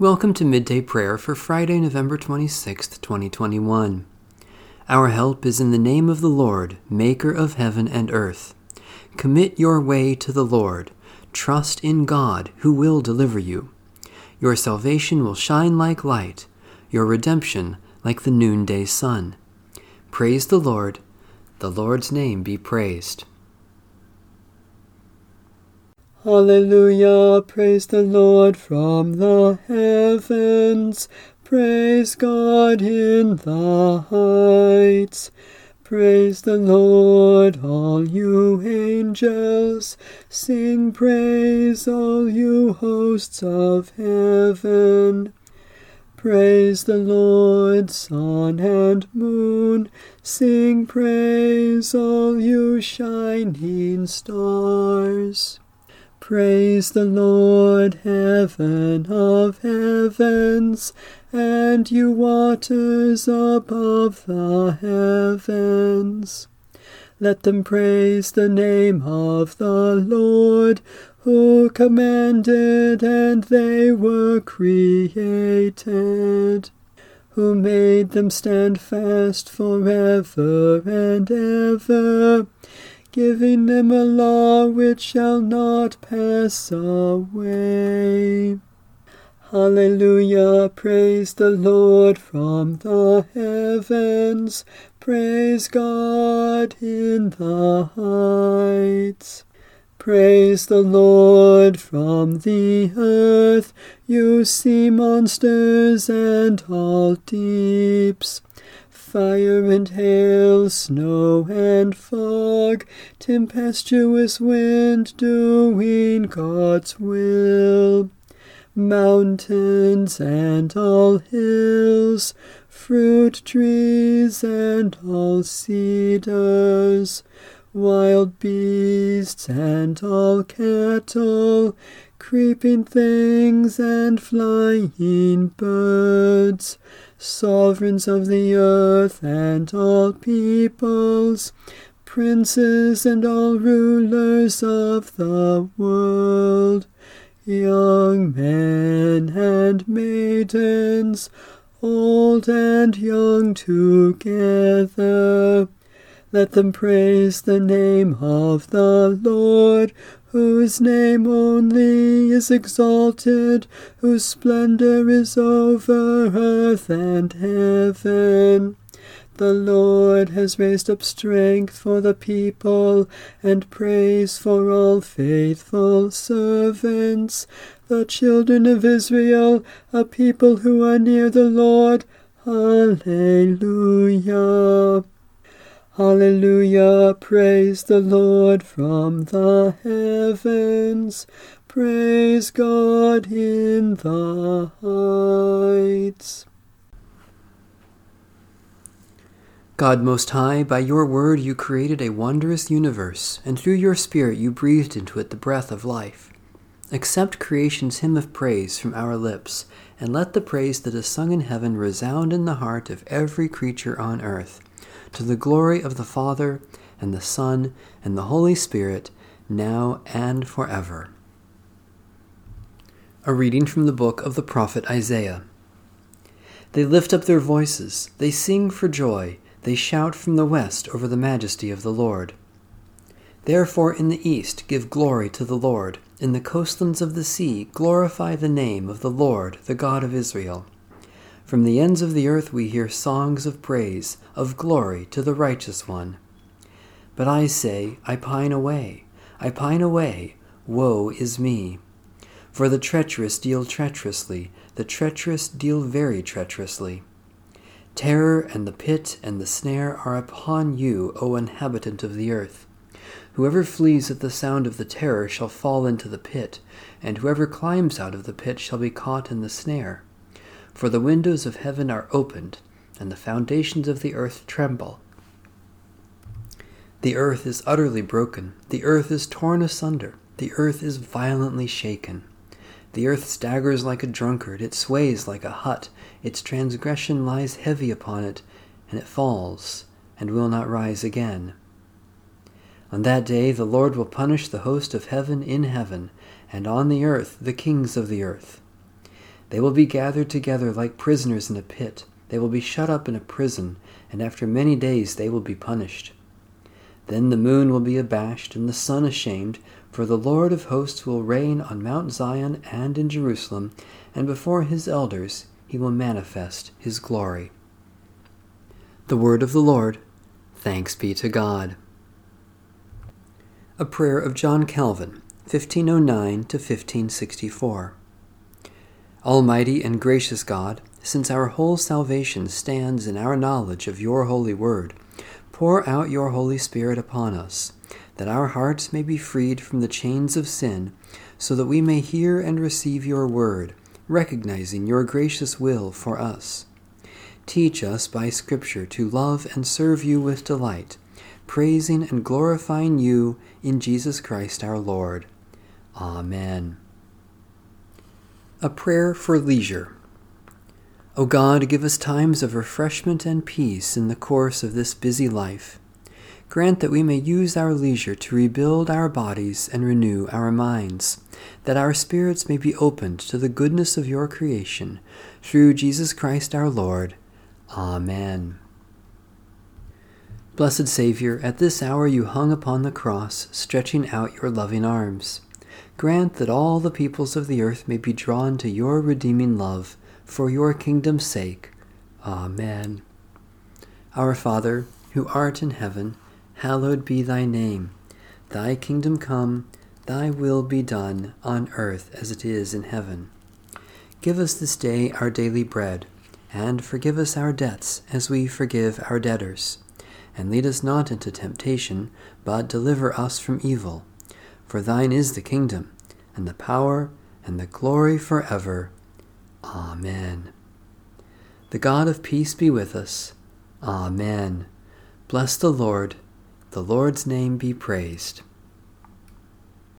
Welcome to Midday Prayer for Friday, November 26th, 2021. Our help is in the name of the Lord, maker of heaven and earth. Commit your way to the Lord. Trust in God, who will deliver you. Your salvation will shine like light, your redemption like the noonday sun. Praise the Lord's name be praised. Hallelujah, praise the Lord from the heavens, praise God in the heights. Praise the Lord, all you angels, sing praise, all you hosts of heaven. Praise the Lord, sun and moon, sing praise, all you shining stars. Praise the Lord, heaven of heavens, and you waters above the heavens. Let them praise the name of the Lord, who commanded and they were created, who made them stand fast forever and ever, giving them a law which shall not pass away. Hallelujah, praise the Lord from the heavens, praise God in the heights. Praise the Lord from the earth, you sea monsters and all deeps. Fire and hail, snow and fog, tempestuous wind doing God's will. Mountains and all hills, fruit trees and all cedars, wild beasts and all cattle, creeping things and flying birds, sovereigns of the earth and all peoples, princes and all rulers of the world, young men and maidens, old and young together. Let them praise the name of the Lord, whose name only is exalted, whose splendor is over earth and heaven. The Lord has raised up strength for the people, and praise for all faithful servants, the children of Israel, a people who are near the Lord. Hallelujah. Hallelujah, praise the Lord from the heavens, praise God in the heights. God Most High, by your word you created a wondrous universe, and through your Spirit you breathed into it the breath of life. Accept creation's hymn of praise from our lips, and let the praise that is sung in heaven resound in the heart of every creature on earth, to the glory of the Father, and the Son, and the Holy Spirit, now and forever. A reading from the book of the prophet Isaiah. They lift up their voices, they sing for joy, they shout from the west over the majesty of the Lord. Therefore in the east give glory to the Lord, in the coastlands of the sea glorify the name of the Lord, the God of Israel. From the ends of the earth we hear songs of praise, of glory to the righteous one. But I say, I pine away, woe is me. For the treacherous deal treacherously, the treacherous deal very treacherously. Terror and the pit and the snare are upon you, O inhabitant of the earth. Whoever flees at the sound of the terror shall fall into the pit, and whoever climbs out of the pit shall be caught in the snare. For the windows of heaven are opened, and the foundations of the earth tremble. The earth is utterly broken, the earth is torn asunder, the earth is violently shaken. The earth staggers like a drunkard, it sways like a hut, its transgression lies heavy upon it, and it falls, and will not rise again. On that day the Lord will punish the host of heaven in heaven, and on the earth the kings of the earth. They will be gathered together like prisoners in a pit. They will be shut up in a prison, and after many days they will be punished. Then the moon will be abashed, and the sun ashamed, for the Lord of hosts will reign on Mount Zion and in Jerusalem, and before his elders he will manifest his glory. The word of the Lord. Thanks be to God. A prayer of John Calvin, 1509 to 1564. Almighty and gracious God, since our whole salvation stands in our knowledge of your holy word, pour out your Holy Spirit upon us, that our hearts may be freed from the chains of sin, so that we may hear and receive your word, recognizing your gracious will for us. Teach us by Scripture to love and serve you with delight, praising and glorifying you in Jesus Christ our Lord. Amen. A prayer for leisure. O God, give us times of refreshment and peace in the course of this busy life. Grant that we may use our leisure to rebuild our bodies and renew our minds, that our spirits may be opened to the goodness of your creation, through Jesus Christ our Lord. Amen. Blessed Savior, at this hour you hung upon the cross, stretching out your loving arms. Grant that all the peoples of the earth may be drawn to your redeeming love, for your kingdom's sake. Amen. Our Father, who art in heaven, hallowed be thy name. Thy kingdom come, thy will be done, on earth as it is in heaven. Give us this day our daily bread, and forgive us our debts as we forgive our debtors. And lead us not into temptation, but deliver us from evil. For thine is the kingdom, and the power, and the glory forever. Amen. The God of peace be with us. Amen. Bless the Lord. The Lord's name be praised.